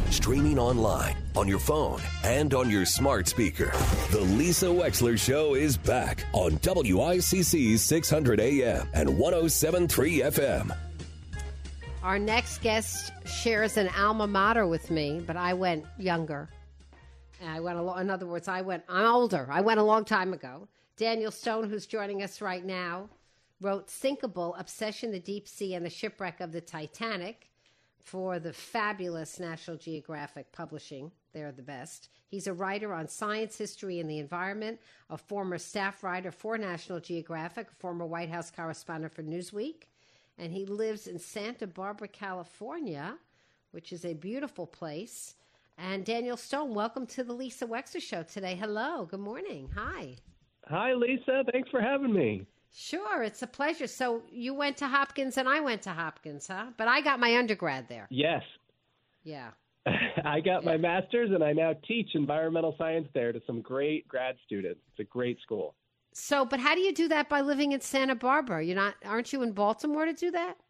Streaming online, on your phone, and on your smart speaker. The Lisa Wexler Show is back on WICC 600 AM and 107.3 FM. Our next guest shares an alma mater with me, but I went younger. In other words, I'm older. I went a long time ago. Daniel Stone, who's joining us right now, wrote Sinkable, Obsession, the Deep Sea, and the Shipwreck of the Titanic for the fabulous National Geographic Publishing. They're the best. He's a writer on science, history, and the environment, a former staff writer for National Geographic, a former White House correspondent for Newsweek, and he lives in Santa Barbara, California, which is a beautiful place. And Daniel Stone, welcome to the Lisa Wexler Show today. Hello. Good morning. Hi. Hi, Lisa. Thanks for having me. Sure. It's a pleasure. So you went to Hopkins and I went to Hopkins, huh? But I got my undergrad there. Yes. Yeah. I got my master's, and I now teach environmental science there to some great grad students. It's a great school. So, but how do you do that by living in Santa Barbara? Aren't you in Baltimore to do that?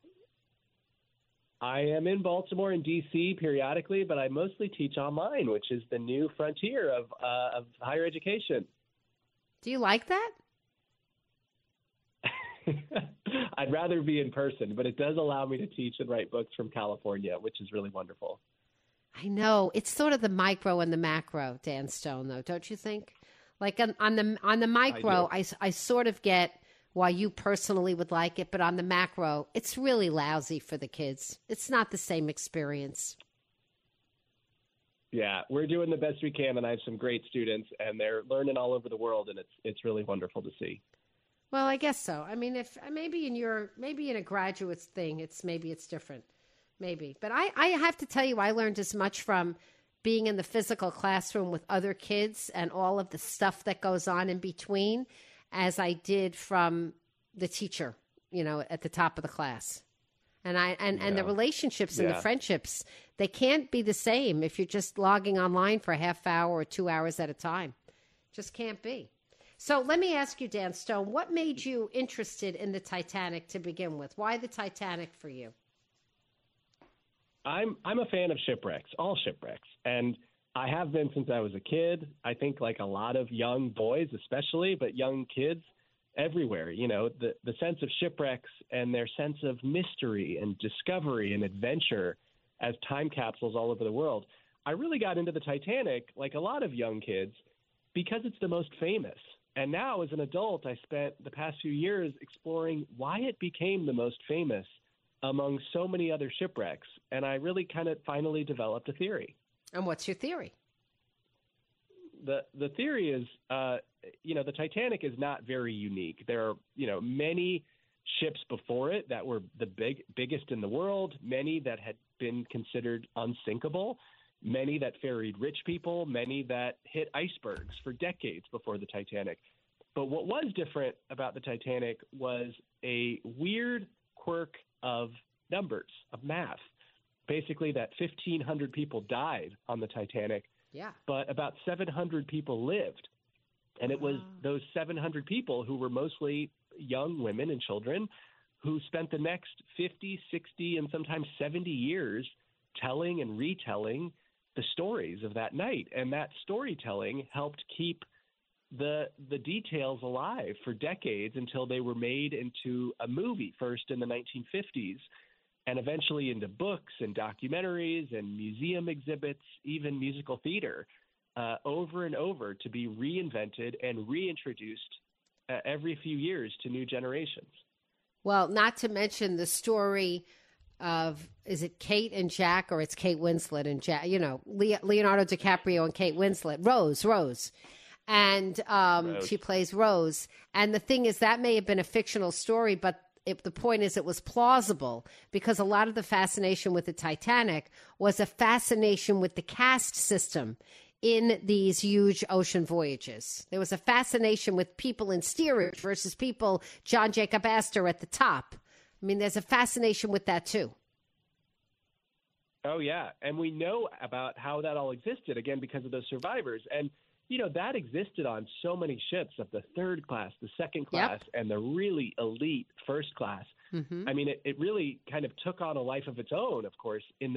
I am in Baltimore and D.C. periodically, but I mostly teach online, which is the new frontier of higher education. Do you like that? I'd rather be in person, but it does allow me to teach and write books from California, which is really wonderful. I know. It's sort of the micro and the macro, Dan Stone, though, don't you think? Like on the micro, I sort of get why you personally would like it, but on the macro, it's really lousy for the kids. It's not the same experience. Yeah, we're doing the best we can, and I have some great students, and they're learning all over the world, and it's really wonderful to see. Well, I guess so. I mean, if maybe in a graduate thing, it's different, maybe. But I have to tell you, I learned as much from being in the physical classroom with other kids and all of the stuff that goes on in between as I did from the teacher, at the top of the class. And the relationships and the friendships, they can't be the same if you're just logging online for a half hour or 2 hours at a time. Just can't be. So let me ask you, Dan Stone, what made you interested in the Titanic to begin with? Why the Titanic for you? I'm a fan of shipwrecks, all shipwrecks, and I have been since I was a kid. I think like a lot of young boys especially, but young kids everywhere, the sense of shipwrecks and their sense of mystery and discovery and adventure as time capsules all over the world. I really got into the Titanic, like a lot of young kids, because it's the most famous. And now as an adult, I spent the past few years exploring why it became the most famous among so many other shipwrecks. And I really kind of finally developed a theory. And what's your theory? The theory is, the Titanic is not very unique. There are, many ships before it that were the biggest in the world, many that had been considered unsinkable, many that ferried rich people, many that hit icebergs for decades before the Titanic. But what was different about the Titanic was a weird quirk of numbers, of math. Basically that 1,500 people died on the Titanic, but about 700 people lived. And it was those 700 people who were mostly young women and children who spent the next 50, 60, and sometimes 70 years telling and retelling the stories of that night. And that storytelling helped keep the details alive for decades until they were made into a movie, first in the 1950s, and eventually into books and documentaries and museum exhibits, even musical theater, over and over, to be reinvented and reintroduced every few years to new generations. Well, not to mention the story of, is it Kate and Jack, or it's Kate Winslet and Jack, Leonardo DiCaprio and Kate Winslet, Rose. And she plays Rose. And the thing is, that may have been a fictional story, but the point is it was plausible, because a lot of the fascination with the Titanic was a fascination with the caste system in these huge ocean voyages. There was a fascination with people in steerage versus people, John Jacob Astor at the top. I mean, there's a fascination with that too. Oh, yeah. And we know about how that all existed, again, because of those survivors. And, that existed on so many ships of the third class, the second class, and the really elite first class. Mm-hmm. I mean, it really kind of took on a life of its own, of course, in this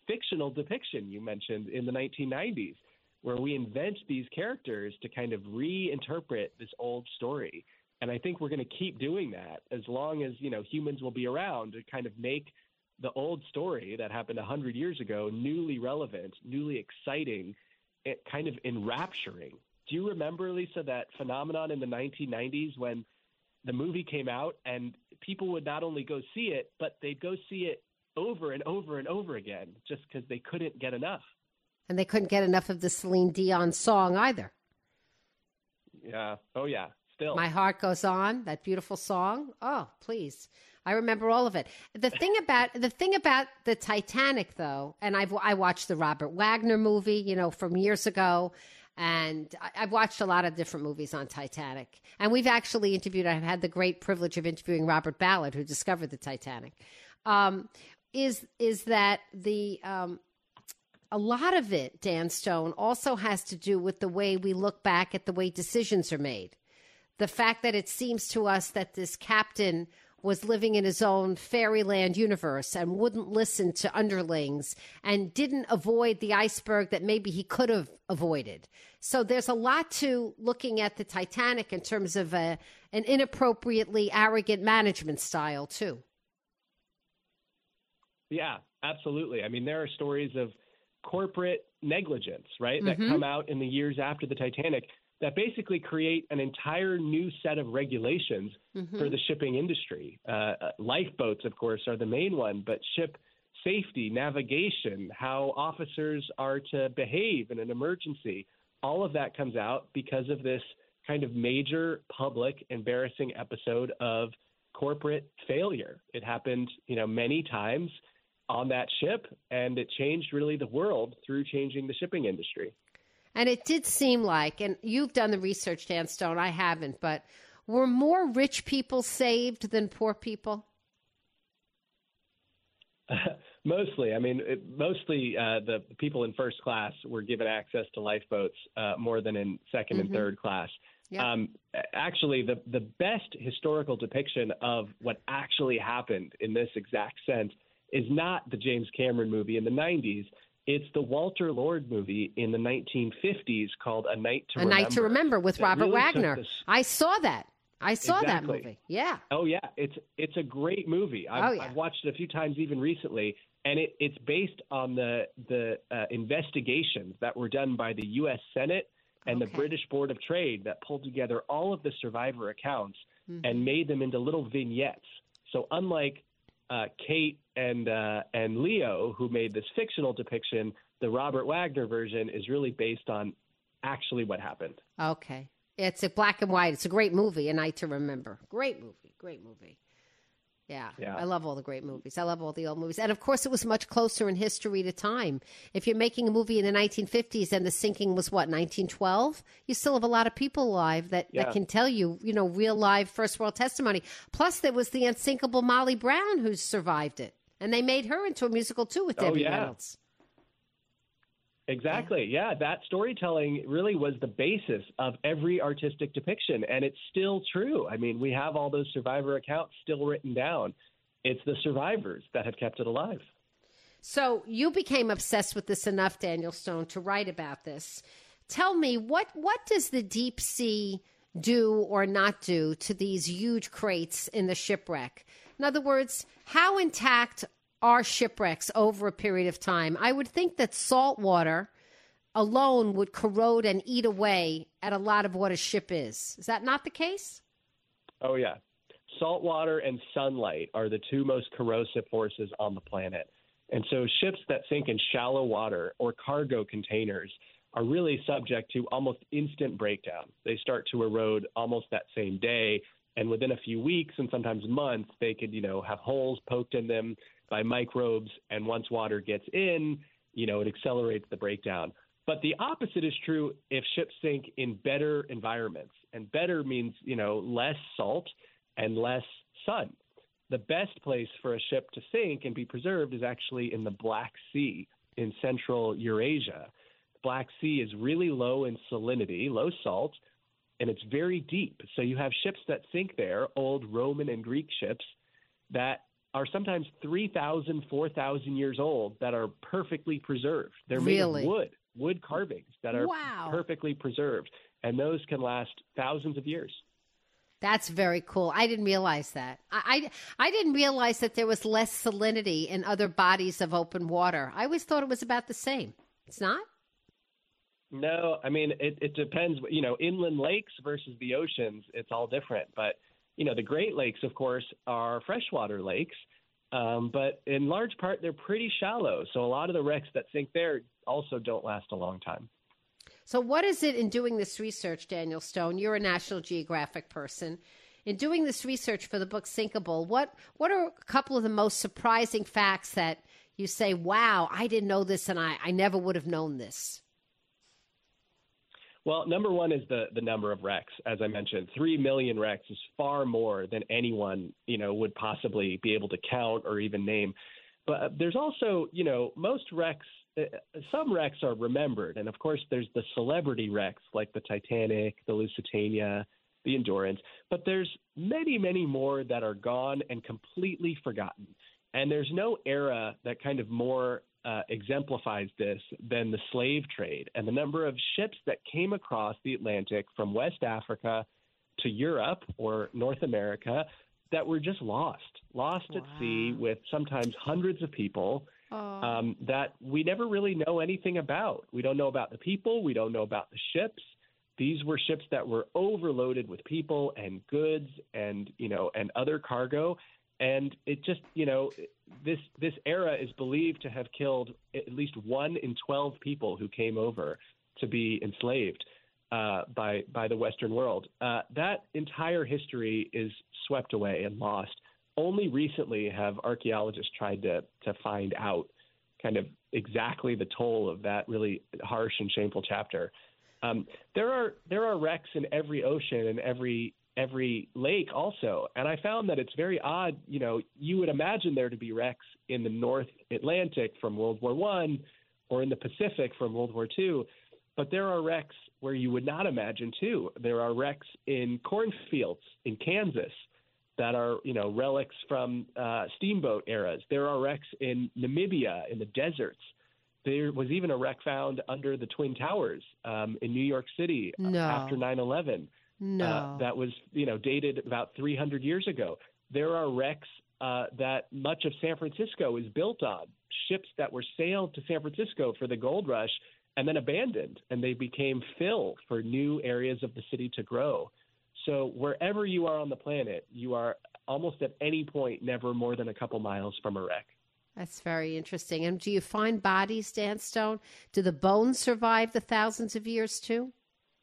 fictional depiction you mentioned in the 1990s, where we invent these characters to kind of reinterpret this old story. And I think we're going to keep doing that as long as, humans will be around to kind of make the old story that happened 100 years ago newly relevant, newly exciting, kind of enrapturing. Do you remember, Lisa, that phenomenon in the 1990s when the movie came out and people would not only go see it, but they'd go see it over and over and over again just because they couldn't get enough? And they couldn't get enough of the Celine Dion song either. Yeah. Oh, yeah. Still. My Heart Goes On, that beautiful song. Oh, please. I remember all of it. The thing about the Titanic, though, and I watched the Robert Wagner movie, from years ago, and I've watched a lot of different movies on Titanic. And we've actually I've had the great privilege of interviewing Robert Ballard, who discovered the Titanic. Is that a lot of it, Dan Stone, also has to do with the way we look back at the way decisions are made. The fact that it seems to us that this captain was living in his own fairyland universe and wouldn't listen to underlings and didn't avoid the iceberg that maybe he could have avoided. So there's a lot to looking at the Titanic in terms of an inappropriately arrogant management style, too. Yeah, absolutely. I mean, there are stories of corporate negligence, right, that come out in the years after the Titanic that basically create an entire new set of regulations for the shipping industry. Lifeboats, of course, are the main one, but ship safety, navigation, how officers are to behave in an emergency, all of that comes out because of this kind of major public embarrassing episode of corporate failure. It happened, many times on that ship, and it changed really the world through changing the shipping industry. And it did seem like, and you've done the research, Dan Stone, I haven't, but were more rich people saved than poor people? Mostly. I mean, the people in first class were given access to lifeboats more than in second and third class. Yep. Actually, the best historical depiction of what actually happened in this exact sense is not the James Cameron movie in the 90s. It's the Walter Lord movie in the 1950s called A Night to Remember. A Night to Remember with Robert Wagner. I saw that. I saw that movie. Yeah. Oh, yeah. It's a great movie. I've watched it a few times even recently, and it's based on the investigations that were done by the U.S. Senate and the British Board of Trade that pulled together all of the survivor accounts and made them into little vignettes. So unlike Kate and Leo, who made this fictional depiction, the Robert Wagner version is really based on actually what happened. Okay. It's a black and white. It's a great movie, A Night to Remember. Great movie. Yeah. I love all the great movies. I love all the old movies. And, of course, it was much closer in history to time. If you're making a movie in the 1950s and the sinking was, 1912? You still have a lot of people alive that can tell you, real live first world testimony. Plus, there was the unsinkable Molly Brown who survived it. And they made her into a musical, too, with Debbie Reynolds. Exactly. Yeah, that storytelling really was the basis of every artistic depiction, and it's still true. I mean, we have all those survivor accounts still written down. It's the survivors that have kept it alive. So you became obsessed with this enough, Daniel Stone, to write about this. Tell me, what does the deep sea do or not do to these huge crates in the shipwreck? In other words, how intact are shipwrecks over a period of time? I would think that salt water alone would corrode and eat away at a lot of what a ship is. Is that not the case? Oh, yeah. Salt water and sunlight are the two most corrosive forces on the planet. And so ships that sink in shallow water or cargo containers are really subject to almost instant breakdown. They start to erode almost that same day. And within a few weeks and sometimes months, they could, have holes poked in them by microbes, and once water gets in, it accelerates the breakdown. But the opposite is true if ships sink in better environments, and better means, less salt and less sun. The best place for a ship to sink and be preserved is actually in the Black Sea in central Eurasia. The Black Sea is really low in salinity, low salt, and it's very deep. So you have ships that sink there, old Roman and Greek ships, that are sometimes 3,000, 4,000 years old that are perfectly preserved. They're made Really? of wood carvings that are Wow. perfectly preserved, and those can last thousands of years. That's very cool. I didn't realize that. I didn't realize that there was less salinity in other bodies of open water. I always thought it was about the same. It's not? No, I mean, it depends. Inland lakes versus the oceans, it's all different. But, the Great Lakes, of course, are freshwater lakes. But in large part, they're pretty shallow. So a lot of the wrecks that sink there also don't last a long time. So what is it in doing this research, Daniel Stone? You're a National Geographic person. In doing this research for the book Sinkable, what are a couple of the most surprising facts that you say, wow, I didn't know this and I never would have known this? Well, number one is the number of wrecks. As I mentioned, 3 million wrecks is far more than anyone, would possibly be able to count or even name. But there's also, most wrecks, some wrecks are remembered. And of course, there's the celebrity wrecks like the Titanic, the Lusitania, the Endurance. But there's many, many more that are gone and completely forgotten. And there's no era that kind of more exemplifies this than the slave trade and the number of ships that came across the Atlantic from West Africa to Europe or North America that were just lost at sea with sometimes hundreds of people that we never really know anything about. We don't know about the people. We don't know about the ships. These were ships that were overloaded with people and goods and other cargo. And it just, this era is believed to have killed at least 1 in 12 people who came over to be enslaved by the Western world. That entire history is swept away and lost. Only recently have archaeologists tried to find out kind of exactly the toll of that really harsh and shameful chapter. There are wrecks in every ocean and every lake also. And I found that it's very odd. You would imagine there to be wrecks in the North Atlantic from World War I or in the Pacific from World War II. But there are wrecks where you would not imagine too. There are wrecks in cornfields in Kansas that are, relics from steamboat eras. There are wrecks in Namibia in the deserts. There was even a wreck found under the Twin Towers in New York City after 9/11. No. That was, dated about 300 years ago. There are wrecks that much of San Francisco is built on, ships that were sailed to San Francisco for the gold rush and then abandoned, and they became fill for new areas of the city to grow. So wherever you are on the planet, you are almost at any point never more than a couple miles from a wreck. That's very interesting. And do you find bodies, Dan Stone? Do the bones survive the thousands of years too?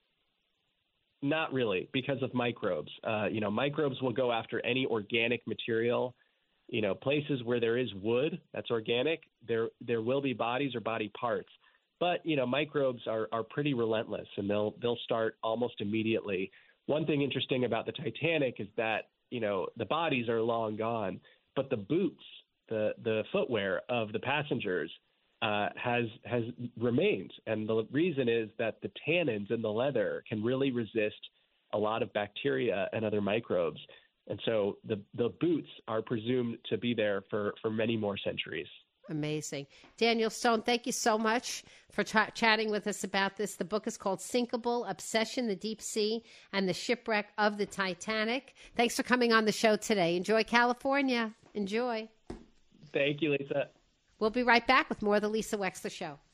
Not really, because of microbes. Microbes will go after any organic material. Places where there is wood that's organic, there will be bodies or body parts. But microbes are pretty relentless, and they'll start almost immediately. One thing interesting about the Titanic is that the bodies are long gone, but the boots, the footwear of the passengers has remained. And the reason is that the tannins in the leather can really resist a lot of bacteria and other microbes. And so the boots are presumed to be there for many more centuries. Amazing. Daniel Stone, thank you so much for chatting with us about this. The book is called Sinkable, Obsession, the Deep Sea, and the Shipwreck of the Titanic. Thanks for coming on the show today. Enjoy California. Enjoy. Thank you, Lisa. We'll be right back with more of the Lisa Wexler Show.